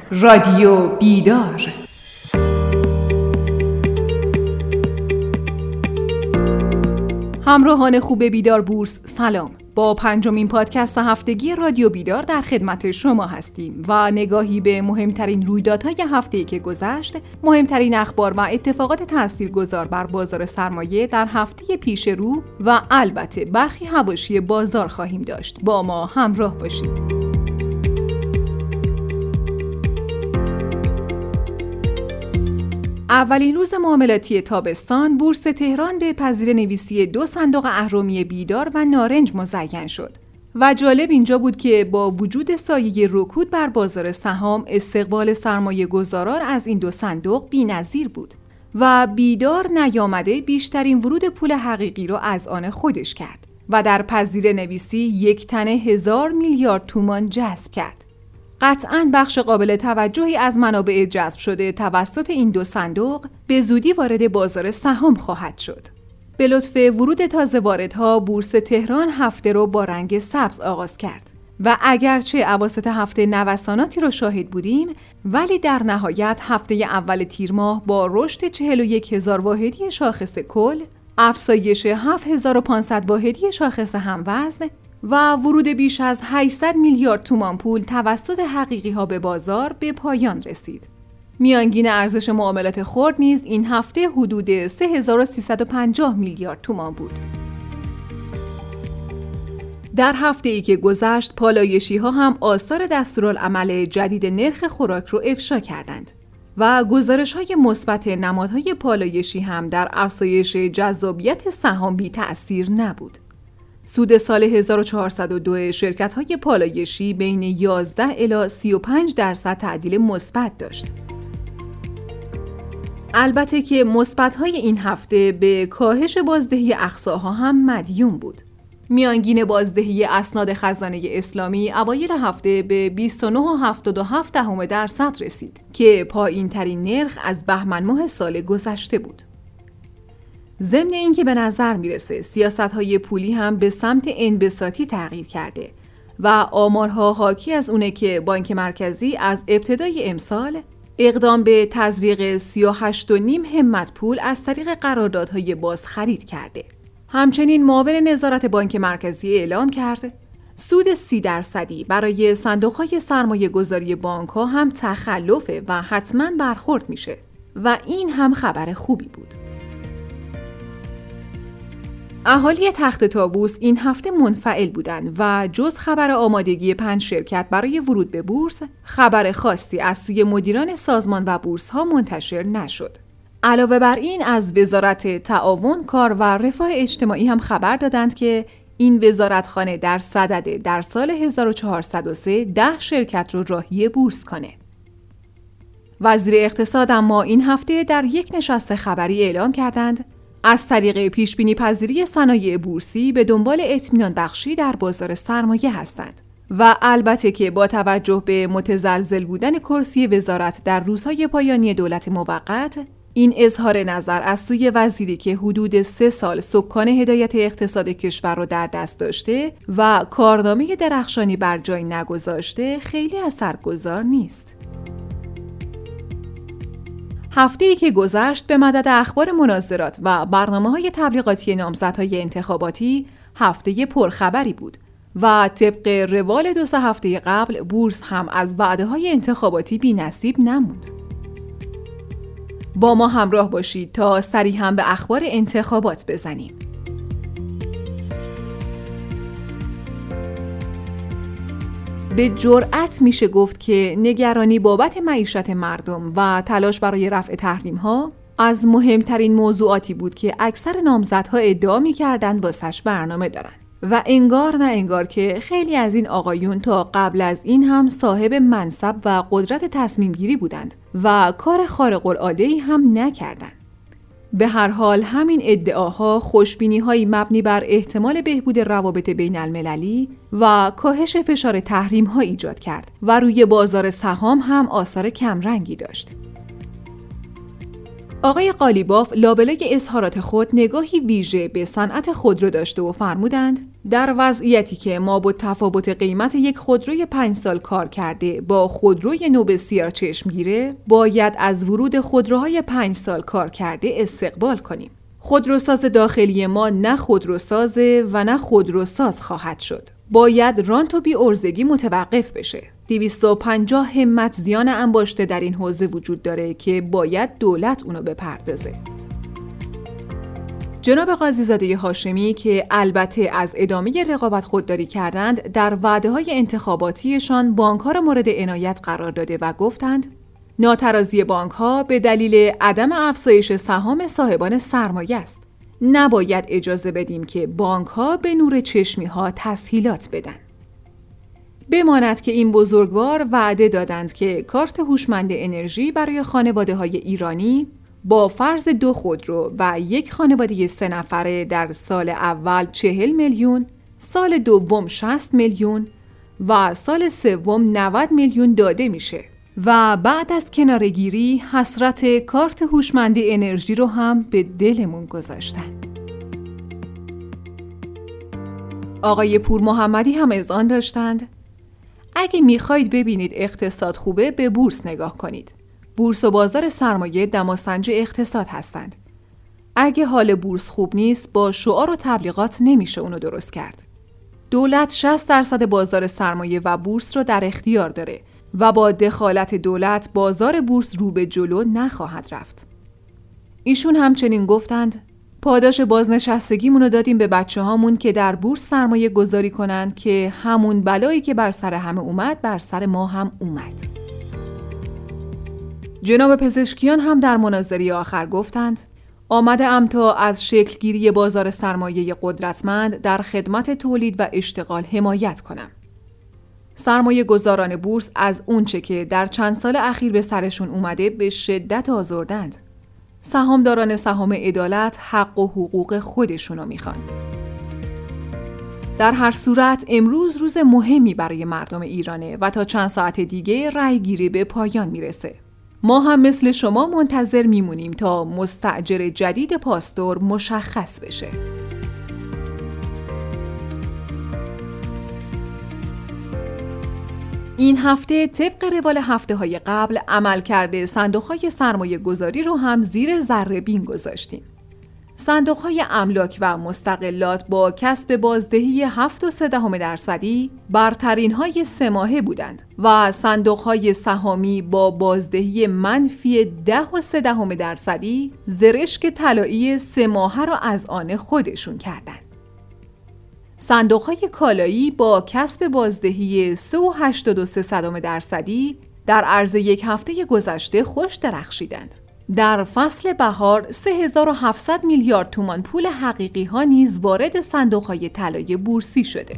رادیو بیدار. همراهان خوب بیدار بورس، سلام. با پنجمین پادکست هفتگی رادیو بیدار در خدمت شما هستیم و نگاهی به مهمترین رویدادهای هفته‌ای که گذشت، مهمترین اخبار و اتفاقات تاثیرگذار بر بازار سرمایه در هفته پیش رو و البته برخی حواشی بازار خواهیم داشت. با ما همراه باشید. اولین روز معاملاتی تابستان، بورس تهران به پذیره‌نویسی 2 صندوق اهرمی بیدار و نارنج مزین شد و جالب اینجا بود که با وجود سایه رکود بر بازار سهام، استقبال سرمایه گذاران از این 2 صندوق بی‌نظیر بود و بیدار نیامده بیشترین ورود پول حقیقی را از آن خودش کرد و در پذیره‌نویسی یک تنه 1000 میلیارد تومان جذب کرد. قطعاً بخش قابل توجهی از منابع جذب شده توسط این 2 صندوق به زودی وارد بازار سهام خواهد شد. به لطف ورود تازه واردها، بورس تهران هفته رو با رنگ سبز آغاز کرد و اگرچه اواسط هفته نوساناتی رو شاهد بودیم، ولی در نهایت هفته اول تیر ماه با رشد 41000 واحدی شاخص کل، افزایش 7500 واحدی شاخص هموزن و ورود بیش از 800 میلیارد تومان پول توسط حقیقی ها به بازار به پایان رسید. میانگین ارزش معاملات خرد نیز این هفته حدود 3350 میلیارد تومان بود. در هفته‌ای که گذشت، پالایشی ها هم آثار دستورالعمل جدید نرخ خوراک رو افشا کردند و گزارش‌های مثبت نمادهای پالایشی هم در افزایش جذابیت سهام بی تأثیر نبود. سود سال 1402 شرکت‌های پالایشی بین 11 الی 35% تعدیل مثبت داشت. البته که مثبت‌های این هفته به کاهش بازدهی اقصاها هم مدیون بود. میانگین بازدهی اسناد خزانه اسلامی اوایل هفته به 29.77% رسید که پایین‌ترین نرخ از بهمن ماه سال گذشته بود. ضمن اینکه به نظر میرسه سیاست‌های پولی هم به سمت انبساطی تغییر کرده و آمارها حاکی از اونه که بانک مرکزی از ابتدای امسال اقدام به تزریق 38.5 همت پول از طریق قراردادهای باز خرید کرده. همچنین معاون نظارت بانک مرکزی اعلام کرد سود 30% برای صندوق‌های سرمایه گذاری بانک‌ها هم تخلفه و حتماً برخورد میشه و این هم خبر خوبی بود. اهالی تخت طاووس این هفته منفعل بودند و جز خبر آمادگی 5 شرکت برای ورود به بورس، خبر خاصی از سوی مدیران سازمان و بورس ها منتشر نشد. علاوه بر این، از وزارت تعاون، کار و رفاه اجتماعی هم خبر دادند که این وزارتخانه در صدد در سال 1403 10 شرکت رو راهی بورس کنه. وزیر اقتصاد اما این هفته در یک نشست خبری اعلام کردند از طریق پیشبینی پذیری صنایع بورسی به دنبال اطمینان بخشی در بازار سرمایه هستند و البته که با توجه به متزلزل بودن کرسی وزارت در روزهای پایانی دولت موقت، این اظهار نظر از سوی وزیری که حدود 3 سال سکان هدایت اقتصاد کشور را در دست داشته و کارنامه درخشانی بر جای نگذاشته خیلی اثرگذار نیست. هفته‌ای که گذشت به مدد اخبار مناظرات و برنامه‌های تبلیغاتی نامزدهای انتخاباتی، هفته پرخبری بود و طبق روال 2 هفته قبل، بورس هم از وعده‌های انتخاباتی بی‌نصیب نموند. با ما همراه باشید تا سری هم به اخبار انتخابات بزنیم. به جرأت میشه گفت که نگرانی بابت معیشت مردم و تلاش برای رفع تحریم‌ها از مهمترین موضوعاتی بود که اکثر نامزدها ادعا می‌کردند واسش برنامه دارن و انگار نه انگار که خیلی از این آقایون تا قبل از این هم صاحب منصب و قدرت تصمیم گیری بودند و کار خارق العاده‌ای هم نکردند. به هر حال همین ادعاها خوشبینی‌هایی مبنی بر احتمال بهبود روابط بین المللی و کاهش فشار تحریم‌ها ایجاد کرد و روی بازار سهام هم آثار کمرنگی داشت. آقای قالیباف لابلای اظهارات خود نگاهی ویژه به صنعت خودرو داشته و فرمودند در وضعیتی که ما با تفاوت قیمت یک خودروی 5 سال کار کرده با خودروی نو بسیار چشمگیره باید از ورود خودروهای 5 سال کار کرده استقبال کنیم. خودروساز داخلی ما نه خودروسازه و نه خودروساز خواهد شد. باید رانت و بی‌عرضگی متوقف بشه. 250 همت زیان انباشته در این حوزه وجود داره که باید دولت اونو بپردازه. جناب قاضیزاده هاشمی که البته از ادامه رقابت خودداری کردند، در وعده‌های انتخاباتیشان بانک‌ها را مورد عنایت قرار داده و گفتند ناترازی بانک‌ها به دلیل عدم افزایش سهام صاحبان سرمایه است. نباید اجازه بدیم که بانک‌ها به نور چشمی‌ها تسهیلات بدن. بماند که این بزرگوار وعده دادند که کارت هوشمند انرژی برای خانواده‌های ایرانی با فرض 2 خودرو و یک خانواده 3 نفره در سال اول 40 میلیون، سال دوم 60 میلیون و سال سوم 90 میلیون داده میشه و بعد از کناره‌گیری حسرت کارت هوشمند انرژی رو هم به دلمون گذاشتن. آقای پور محمدی هم اذعان داشتند اگه میخواید ببینید اقتصاد خوبه به بورس نگاه کنید. بورس و بازار سرمایه دماسنج اقتصاد هستند. اگه حال بورس خوب نیست با شعار و تبلیغات نمیشه اونو درست کرد. دولت 60% بازار سرمایه و بورس رو در اختیار داره و با دخالت دولت بازار بورس رو به جلو نخواهد رفت. ایشون همچنین گفتند پاداش بازنشستگیمون رو دادیم به بچه‌هامون که در بورس سرمایه گذاری کنند که همون بلایی که بر سر همه اومد بر سر ما هم اومد. جناب پزشکیان هم در مناظره آخر گفتند آمده‌ام تا از شکلگیری بازار سرمایه قدرتمند در خدمت تولید و اشتغال حمایت کنم. سرمایه گذاران بورس از اونچه که در چند سال اخیر به سرشون اومده به شدت آزردند. سهامداران سهام عدالت حق و حقوق خودشونو میخوان. در هر صورت امروز روز مهمی برای مردم ایرانه و تا چند ساعت دیگه رأی گیری به پایان میرسه. ما هم مثل شما منتظر میمونیم تا مستأجر جدید پاستور مشخص بشه. این هفته طبق روال هفته‌های قبل عملکرد صندوق‌های سرمایه گذاری رو هم زیر ذره بین گذاشتیم. صندوق‌های املاک و مستقلات با کسب بازدهی 7.3% برترین‌های 3 ماهه بودند و صندوق‌های سهامی با بازدهی منفی 10.3% زرشک طلایی 3 ماهه را از آن خودشون کردند. صندوق‌های کالایی با کسب بازدهی 3.83% در عرض یک هفته گذشته خوش درخشیدند. در فصل بهار 3700 میلیارد تومان پول حقیقی ها نیز وارد صندوق‌های طلای بورسی شده.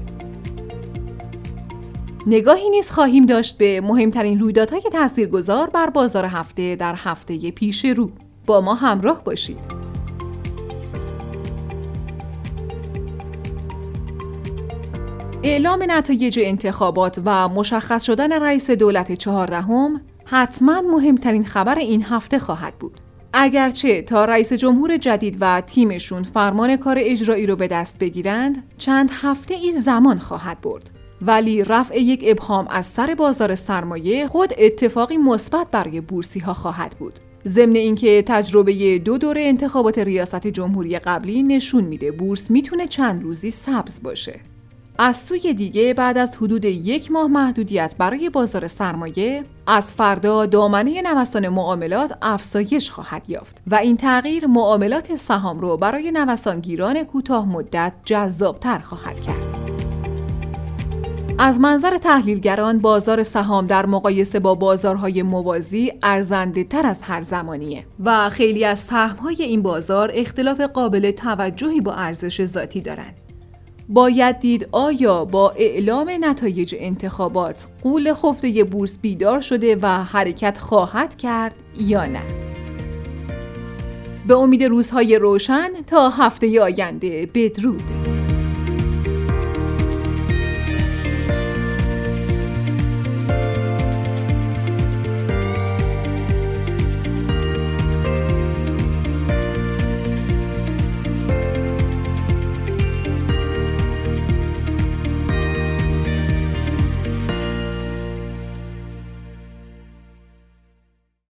نگاهی نیز خواهیم داشت به مهمترین رویدادهای تاثیرگذار بر بازار هفته در هفته پیش رو. با ما همراه باشید. اعلام نتایج انتخابات و مشخص شدن رئیس دولت 14 حتما مهمترین خبر این هفته خواهد بود. اگرچه تا رئیس جمهور جدید و تیمشون فرمان کار اجرایی رو به دست بگیرند چند هفته ای زمان خواهد برد، ولی رفع یک ابهام از سر بازار سرمایه خود اتفاقی مثبت برای بورسی ها خواهد بود. ضمن اینکه تجربه 2 دوره انتخابات ریاست جمهوری قبلی نشون میده بورس میتونه چند روزی سبز باشه. از سوی دیگه بعد از حدود 1 ماه محدودیت برای بازار سرمایه، از فردا دامنه نوسان معاملات افزایش خواهد یافت و این تغییر معاملات سهام رو برای نوسانگیران کوتاه مدت جذابتر خواهد کرد. از منظر تحلیلگران بازار سهام در مقایسه با بازارهای موازی ارزنده تر از هر زمانیه و خیلی از سهم‌های این بازار اختلاف قابل توجهی با ارزش ذاتی دارند. باید دید آیا با اعلام نتایج انتخابات غول خفته بورس بیدار شده و حرکت خواهد کرد یا نه. به امید روزهای روشن تا هفته آینده، بدرود.